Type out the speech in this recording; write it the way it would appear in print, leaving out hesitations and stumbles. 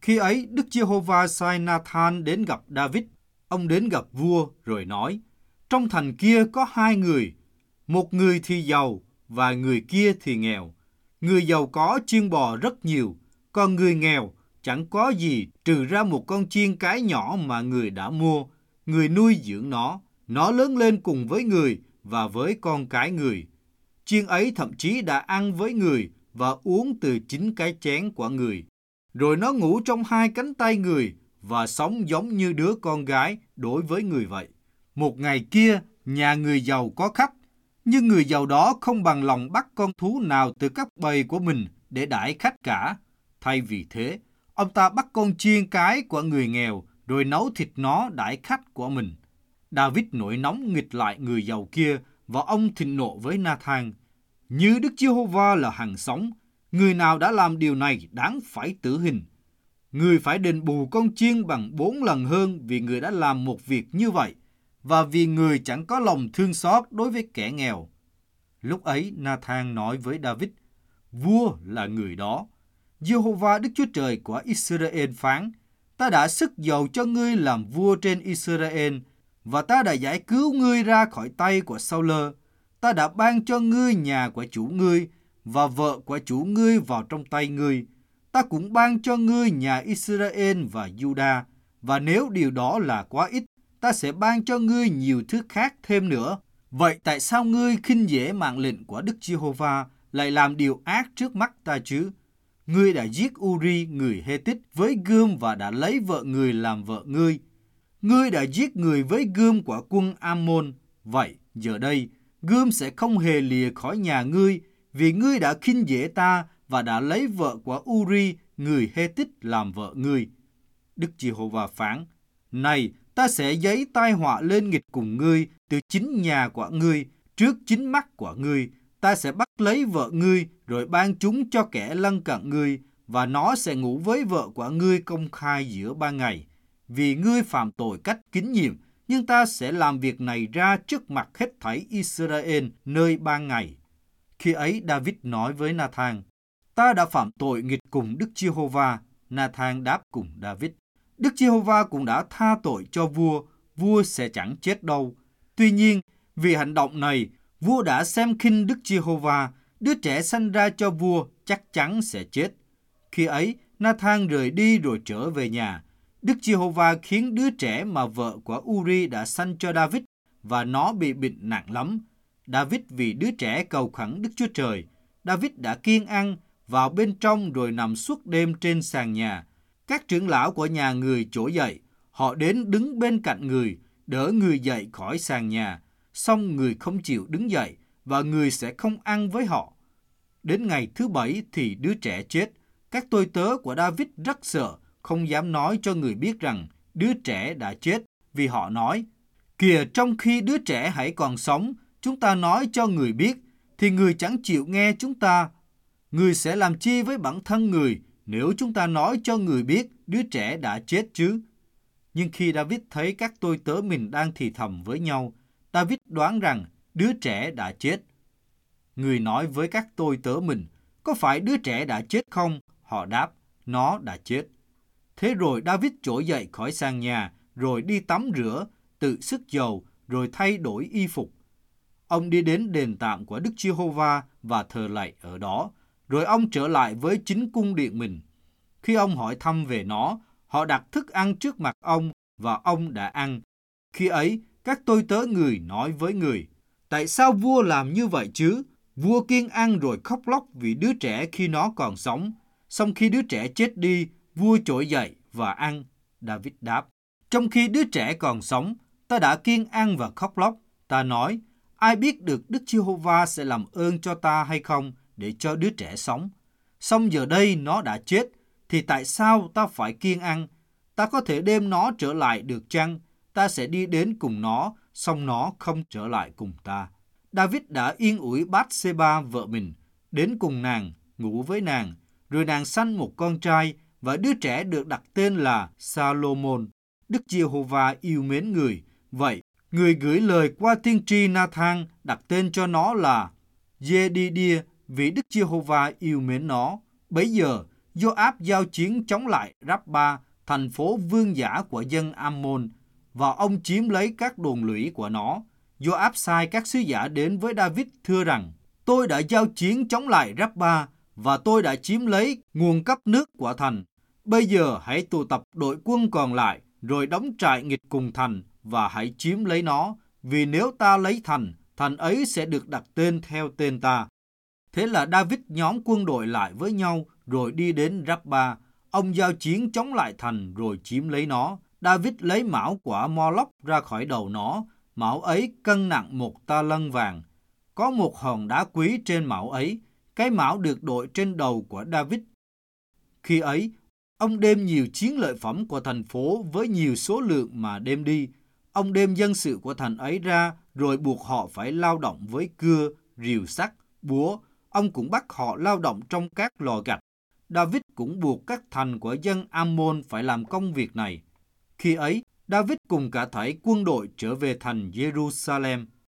Khi ấy, Đức Giê-hô-va sai Na-than đến gặp David. Ông đến gặp vua rồi nói, trong thành kia có hai người, một người thì giàu và người kia thì nghèo. Người giàu có chiên bò rất nhiều, còn người nghèo chẳng có gì trừ ra một con chiên cái nhỏ mà người đã mua. Người nuôi dưỡng nó lớn lên cùng với người và với con cái người. Chiên ấy thậm chí đã ăn với người và uống từ chính cái chén của người. Rồi nó ngủ trong hai cánh tay người và sống giống như đứa con gái đối với người vậy. Một ngày kia, nhà người giàu có khách, nhưng người giàu đó không bằng lòng bắt con thú nào từ các bầy của mình để đãi khách cả. Thay vì thế, ông ta bắt con chiên cái của người nghèo rồi nấu thịt nó đãi khách của mình. David nổi nóng nghịch lại người giàu kia và ông thịnh nộ với Na-than. Như Đức Giê-hô-va là hằng sống, người nào đã làm điều này đáng phải tử hình. Người phải đền bù con chiên bằng 4 lần hơn vì người đã làm một việc như vậy, và vì người chẳng có lòng thương xót đối với kẻ nghèo. Lúc ấy Na-than nói với David, vua là người đó. Giê-hô-va Đức Chúa Trời của Israel phán, ta đã sức dầu cho ngươi làm vua trên Israel, và ta đã giải cứu ngươi ra khỏi tay của Sa-ul. Ta đã ban cho ngươi nhà của chủ ngươi và vợ của chủ ngươi vào trong tay ngươi. Ta cũng ban cho ngươi nhà Israel và Juda, và nếu điều đó là quá ít, ta sẽ ban cho ngươi nhiều thứ khác thêm nữa. Vậy tại sao ngươi khinh dễ mạng lệnh của Đức Giê-hô-va, lại làm điều ác trước mắt ta chứ? Ngươi đã giết Uri người Hê-tích với gươm và đã lấy vợ người làm vợ ngươi. Ngươi đã giết người với gươm của quân Ammon. Vậy giờ đây, gươm sẽ không hề lìa khỏi nhà ngươi, vì ngươi đã khinh dễ ta và đã lấy vợ của Uri người Hê-tích làm vợ ngươi. Đức Giê-hô-va phán, này, ta sẽ giấy tai họa lên nghịch cùng ngươi từ chính nhà của ngươi, trước chính mắt của ngươi. Ta sẽ bắt lấy vợ ngươi rồi ban chúng cho kẻ lân cận ngươi, và nó sẽ ngủ với vợ của ngươi công khai giữa ban ngày. Vì ngươi phạm tội cách kín nhiệm, nhưng ta sẽ làm việc này ra trước mặt hết thảy Israel nơi ban ngày. Khi ấy David nói với Na-than, ta đã phạm tội nghịch cùng Đức Giê-hô-va. Na-than đáp cùng David, Đức Giê-hô-va cũng đã tha tội cho vua, vua sẽ chẳng chết đâu. Tuy nhiên, vì hành động này, vua đã xem khinh Đức Giê-hô-va, đứa trẻ sanh ra cho vua chắc chắn sẽ chết. Khi ấy, Na-than rời đi rồi trở về nhà. Đức Giê-hô-va khiến đứa trẻ mà vợ của Uri đã sanh cho David, và nó bị bệnh nặng lắm. David vì đứa trẻ cầu khẩn Đức Chúa Trời. David đã kiêng ăn, vào bên trong rồi nằm suốt đêm trên sàn nhà. Các trưởng lão của nhà người trỗi dậy, họ đến đứng bên cạnh người, đỡ người dậy khỏi sàn nhà. Xong người không chịu đứng dậy, và người sẽ không ăn với họ. Đến ngày thứ 7 thì đứa trẻ chết. Các tôi tớ của David rất sợ, không dám nói cho người biết rằng đứa trẻ đã chết, vì họ nói, kìa, trong khi đứa trẻ hãy còn sống, chúng ta nói cho người biết, thì người chẳng chịu nghe chúng ta. Người sẽ làm chi với bản thân người nếu chúng ta nói cho người biết đứa trẻ đã chết chứ? Nhưng khi David thấy các tôi tớ mình đang thì thầm với nhau, David đoán rằng đứa trẻ đã chết. Người nói với các tôi tớ mình, có phải đứa trẻ đã chết không? Họ đáp, nó đã chết. Thế rồi David trỗi dậy khỏi sàn nhà, rồi đi tắm rửa, tự sức dầu, rồi thay đổi y phục. Ông đi đến đền tạm của Đức Giê-hô-va và thờ lạy ở đó, rồi ông trở lại với chính cung điện mình. Khi ông hỏi thăm về nó, họ đặt thức ăn trước mặt ông và ông đã ăn. Khi ấy, các tôi tớ người nói với người, tại sao vua làm như vậy chứ? Vua kiêng ăn rồi khóc lóc vì đứa trẻ khi nó còn sống. Xong khi đứa trẻ chết đi, vua trỗi dậy và ăn. David đáp, trong khi đứa trẻ còn sống, ta đã kiêng ăn và khóc lóc. Ta nói, ai biết được Đức Giê-hô-va sẽ làm ơn cho ta hay không để cho đứa trẻ sống. Xong giờ đây nó đã chết, thì tại sao ta phải kiêng ăn? Ta có thể đem nó trở lại được chăng? Ta sẽ đi đến cùng nó, xong nó không trở lại cùng ta. David đã yên ủi Bát-sê-ba vợ mình, đến cùng nàng, ngủ với nàng, rồi nàng sanh một con trai, và đứa trẻ được đặt tên là Sa-lô-môn. Đức Giê-hô-va yêu mến người, vậy người gửi lời qua tiên tri Na-than đặt tên cho nó là Giê-đi-đia, vì Đức Giê-hô-va yêu mến nó. Bấy giờ Joab giao chiến chống lại Rabba, thành phố vương giả của dân Ammon, và ông chiếm lấy các đồn lũy của nó. Joab sai các sứ giả đến với David thưa rằng: tôi đã giao chiến chống lại Rabba và tôi đã chiếm lấy nguồn cấp nước của thành. Bây giờ hãy tụ tập đội quân còn lại rồi đóng trại nghịch cùng thành và hãy chiếm lấy nó, vì nếu ta lấy thành, thành ấy sẽ được đặt tên theo tên ta. Thế là David nhóm quân đội lại với nhau rồi đi đến Rabba. Ông giao chiến chống lại thành rồi chiếm lấy nó. David lấy mão quả Moloch ra khỏi đầu nó. Mão ấy cân nặng 1 ta lân vàng. Có một hòn đá quý trên mão ấy. Cái mão được đội trên đầu của David. Khi ấy, ông đem nhiều chiến lợi phẩm của thành phố với nhiều số lượng mà đem đi. Ông đem dân sự của thành ấy ra rồi buộc họ phải lao động với cưa, rìu sắt, búa. Ông cũng bắt họ lao động trong các lò gạch. David cũng buộc các thành của dân Ammon phải làm công việc này. Khi ấy, David cùng cả thảy quân đội trở về thành Jerusalem.